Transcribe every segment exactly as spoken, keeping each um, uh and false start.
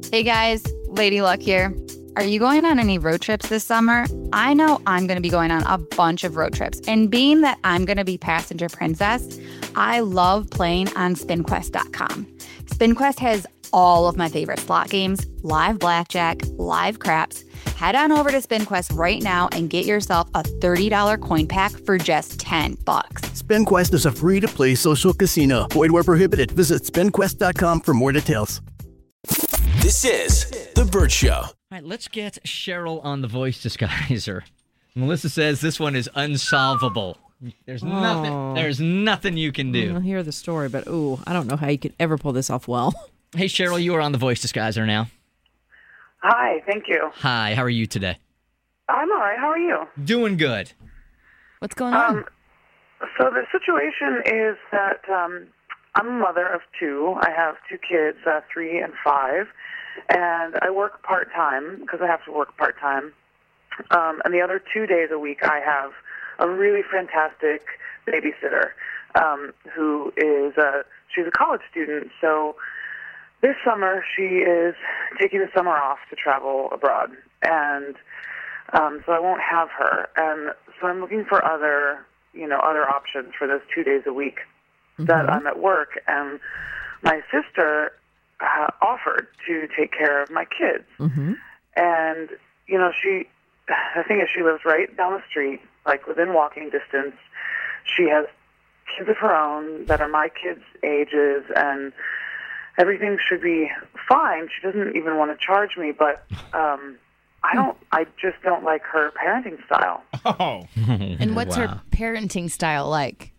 Hey guys, Lady Luck here. Are you going on any road trips this summer? I know I'm going to be going on a bunch of road trips. And being that I'm going to be passenger princess, I love playing on spin quest dot com. SpinQuest has all of my favorite slot games, live blackjack, live craps. Head on over to SpinQuest right now and get yourself a thirty dollars coin pack for just ten bucks. SpinQuest is a free-to-play social casino. Void where prohibited. Visit spin quest dot com for more details. This is The Bert Show. All right, let's get Cheryl on the voice disguiser. Melissa says this one is unsolvable. There's nothing. Oh. There's nothing you can do. I'll hear the story, but ooh, I don't know how you could ever pull this off well. Hey, Cheryl, you are on the voice disguiser now. Hi, thank you. Hi, how are you today? I'm all right. How are you? Doing good. What's going on? Um, so the situation is that um, I'm a mother of two. I have two kids, uh, three and five, and I work part-time because I have to work part-time. Um, and the other two days a week I have a really fantastic babysitter um, who is a, she's a college student. So this summer she is taking the summer off to travel abroad. And um, so I won't have her. And so I'm looking for other, you know, other options for those two days a week mm-hmm. that I'm at work. And my sister uh, offered to take care of my kids. Mm-hmm. And, you know, she, the thing is she lives right down the street, like within walking distance. She has kids of her own that are my kids' ages, and everything should be fine. She doesn't even want to charge me, but um, I don't. I just don't like her parenting style. Oh, and what's wow. her parenting style like?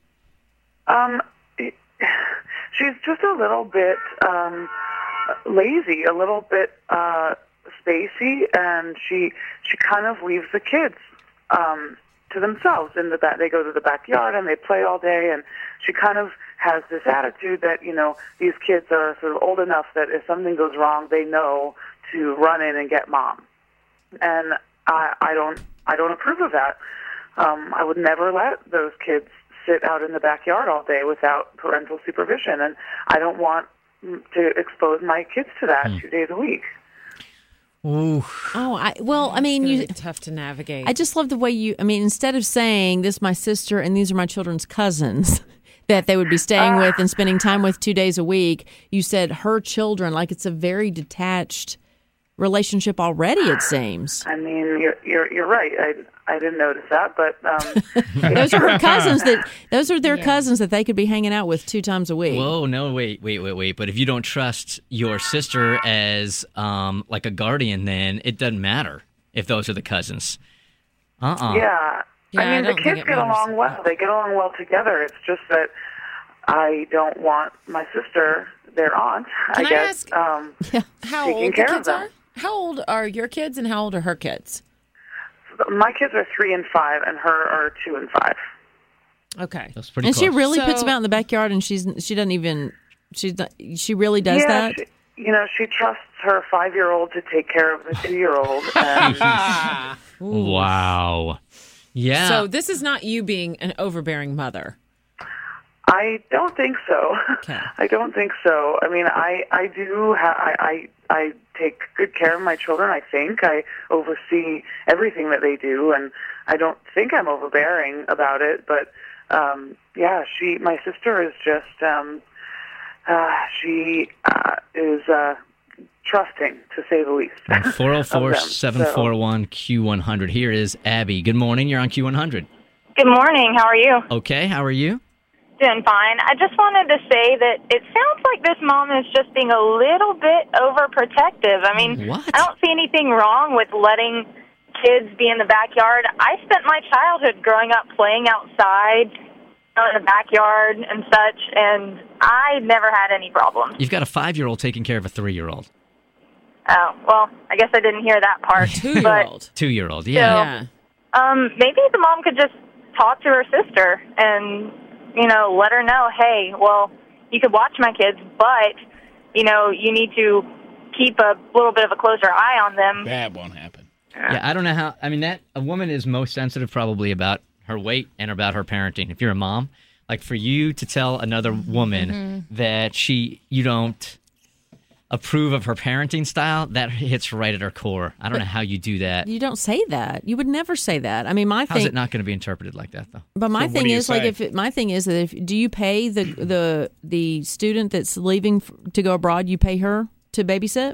Um, it, she's just a little bit um, lazy, a little bit uh, spacey, and she she kind of leaves the kids um, to themselves in the back. They go to the backyard and they play all day, and she kind of has this attitude that, you know, these kids are sort of old enough that if something goes wrong, they know to run in and get mom. And I, I don't, I don't approve of that. Um, I would never let those kids sit out in the backyard all day without parental supervision, and I don't want to expose my kids to that mm. two days a week. Ooh. Oh, I well, I mean, it's you tough to navigate. I just love the way you. I mean, instead of saying this is my sister and these are my children's cousins that they would be staying uh, with and spending time with two days a week, you said her children. Like it's a very detached relationship already. It seems. I mean, you're you're, you're right. I I didn't notice that, but um, those are her cousins. That those are their yeah. cousins that they could be hanging out with two times a week. Whoa, no, wait, wait, wait, wait. But if you don't trust your sister as um like a guardian, then it doesn't matter if those are the cousins. Uh uh-uh. uh. Yeah. Yeah, I mean, I the kids get along well. They get along well together. It's just that I don't want my sister, their aunt, Can I I guess, ask um, yeah. how taking old the care kids of them. are? How old are your kids and how old are her kids? My kids are three and five, and her are two and five. Okay, that's pretty. And close. she really so, puts them out in the backyard, and she's she doesn't even she's not, she really does yeah, that. She, you know, she trusts her five-year-old to take care of the two-year-old. And wow. Yeah. So this is not you being an overbearing mother. I don't think so. Okay. I don't think so. I mean, I I do. Ha- I, I I take good care of my children. I think I oversee everything that they do, and I don't think I'm overbearing about it. But um, yeah, she, my sister, is just um, uh, she uh, is uh, trusting, to say the least. four oh four, seven four one, Q one hundred. Here is Abby. Good morning. You're on Q one hundred. Good morning. How are you? Okay. How are you? Doing fine. I just wanted to say that it sounds like this mom is just being a little bit overprotective. I mean, what? I don't see anything wrong with letting kids be in the backyard. I spent my childhood growing up playing outside in the backyard and such, and I never had any problems. You've got a five-year-old taking care of a three-year-old. Oh, well, I guess I didn't hear that part. Two-year-old. Two-year-old, yeah. So, yeah. Um, maybe the mom could just talk to her sister and, you know, let her know, hey, well, you could watch my kids, but, you know, you need to keep a little bit of a closer eye on them. That won't happen. Yeah, I don't know how, I mean, that a woman is most sensitive probably about her weight and about her parenting. If you're a mom, like for you to tell another woman mm-hmm. that she, you don't, approve of her parenting style, that hits right at her core. I don't know how you do that. You don't say that. You would never say that. I mean, my How's thing. it not going to be interpreted like that, though? But my So what thing do you is like say? if it, my thing is that if do you pay the the the student that's leaving f- to go abroad? You pay her to babysit?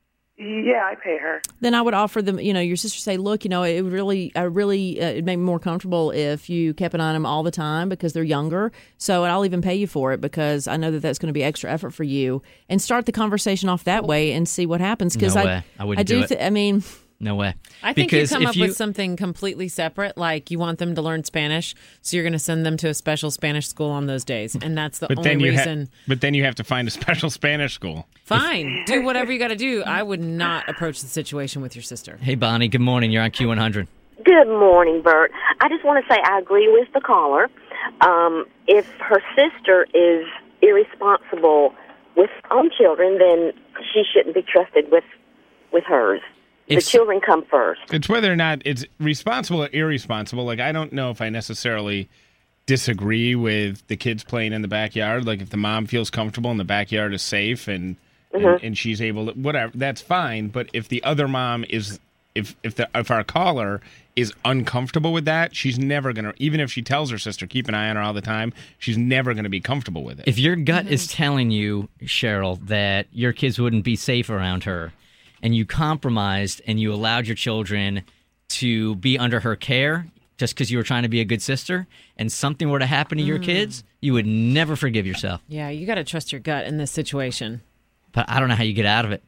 Yeah, I pay her. Then I would offer them, you know, your sister say, look, you know, it would really, I really, uh, it'd make me more comfortable if you kept an eye on them all the time because they're younger. So I'll even pay you for it because I know that that's going to be extra effort for you. And start the conversation off that way and see what happens. Because No I, way. I wouldn't I do. do it. Th- I mean, No way. I think Because you come if up you- with something completely separate, like you want them to learn Spanish, so you're going to send them to a special Spanish school on those days, and that's the But only then you ha- reason. but then you have to find a special Spanish school. Fine, do whatever you got to do. I would not approach the situation with your sister. Hey, Bonnie, good morning. You're on Q one hundred. Good morning, Bert. I just want to say I agree with the caller. Um, if her sister is irresponsible with her own children, then she shouldn't be trusted with with hers. The If- children come first. It's whether or not it's responsible or irresponsible. Like, I don't know if I necessarily disagree with the kids playing in the backyard. Like, if the mom feels comfortable and the backyard is safe and and, and she's able to, whatever, that's fine. But if the other mom is, if if the if our caller is uncomfortable with that, she's never gonna. Even if she tells her sister keep an eye on her all the time, she's never gonna be comfortable with it. If your gut is telling you, Cheryl, that your kids wouldn't be safe around her, and you compromised and you allowed your children to be under her care just because you were trying to be a good sister, and something were to happen to your kids, you would never forgive yourself. Yeah, you got to trust your gut in this situation. But I don't know how you get out of it.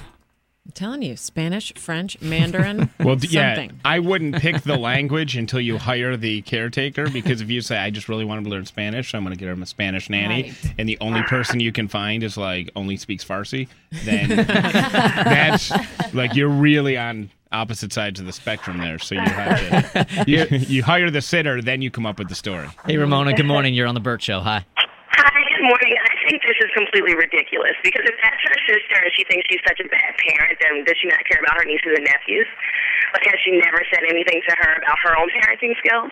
I'm telling you, Spanish, French, Mandarin, Well, d- yeah, something. I wouldn't pick the language until you hire the caretaker, because if you say, I just really want him to learn Spanish, so I'm going to get him a Spanish nanny, Right. and the only person you can find is like only speaks Farsi, then that's like you're really on opposite sides of the spectrum there. So you have to you, you hire the sitter, then you come up with the story. Hey, Ramona, good morning. You're on the Burt Show. Hi. Hi, good morning. I think this is completely ridiculous because if that's her sister and she thinks she's such a bad parent, then does she not care about her nieces and nephews? Like, has she never said anything to her about her own parenting skills?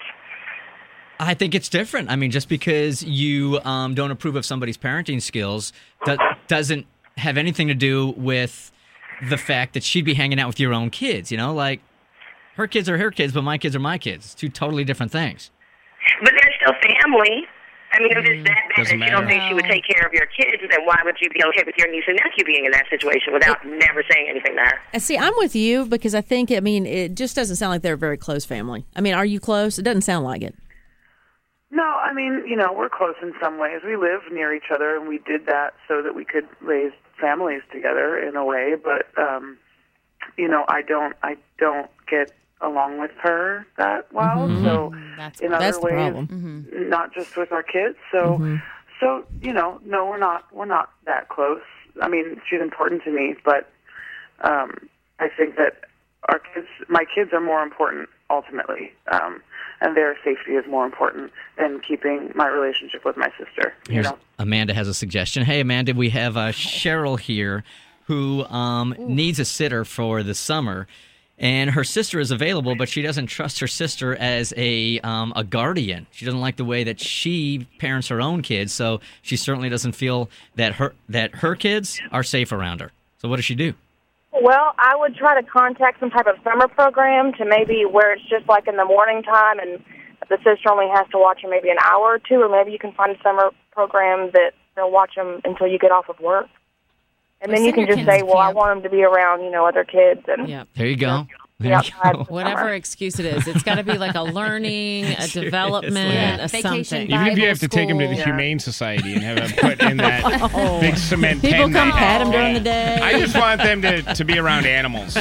I think it's different. I mean, just because you um, don't approve of somebody's parenting skills do- doesn't have anything to do with the fact that she'd be hanging out with your own kids. You know, like her kids are her kids, but my kids are my kids. It's two totally different things. But they're still family. I mean, if it's that bad that doesn't you don't matter. think she would take care of your kids, then why would you be okay with your niece and nephew being in that situation without never saying anything to her? Uh, See, I'm with you because I think, I mean, it just doesn't sound like they're a very close family. I mean, are you close? It doesn't sound like it. No, I mean, you know, we're close in some ways. We live near each other, and we did that so that we could raise families together in a way. But, um, you know, I don't, I don't get along with her that well. Mm-hmm. So, That's in other That's the ways, problem. not just with our kids. So, Mm-hmm. so you know, no, we're not, we're not that close. I mean, she's important to me, but um, I think that our kids, my kids, are more important ultimately. Um, and their safety is more important than keeping my relationship with my sister. You Here's know, Amanda has a suggestion. Hey, Amanda, we have uh, Cheryl here who um, needs a sitter for the summer, and her sister is available, but she doesn't trust her sister as a um, a guardian. She doesn't like the way that she parents her own kids, so she certainly doesn't feel that her that her kids are safe around her. So what does she do? Well, I would try to contact some type of summer program to maybe where it's just like in the morning time and the sister only has to watch them maybe an hour or two, or maybe you can find a summer program that they'll watch them until you get off of work. And then you can just say, well, I want them to be around, you know, other kids. And Yeah. There you go. There Yeah, you I- go. Whatever excuse it is, it's got to be like a learning, a development, a Vacation something. Even if you have to Bible take him to the school. Humane Society and have him put in that big cement People pen. come they pat have. him during the day. I just want them to, to be around animals.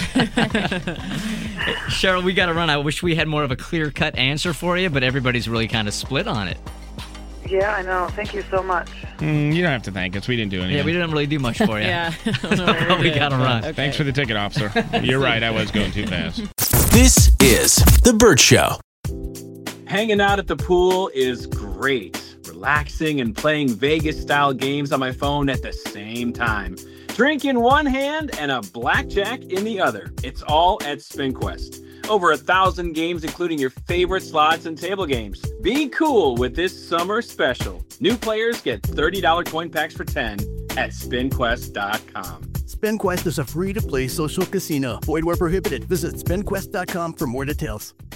Cheryl, we got to run. I wish we had more of a clear-cut answer for you, but everybody's really kind of split on it. yeah, I know. Thank you so much. Mm, you don't have to thank us. We didn't do anything. Yeah, we didn't really do much for you. Yeah. I don't know what we did, got to but run. okay. Thanks for the ticket, officer. You're right. I was going too fast. This is The Burt Show. Hanging out at the pool is great. Relaxing and playing Vegas-style games on my phone at the same time. Drink in one hand and a blackjack in the other. It's all at SpinQuest. Over a thousand games, including your favorite slots and table games. Be cool with this summer special. New players get thirty dollars coin packs for ten at spin quest dot com. SpinQuest is a free-to-play social casino. Void where prohibited. Visit spin quest dot com for more details.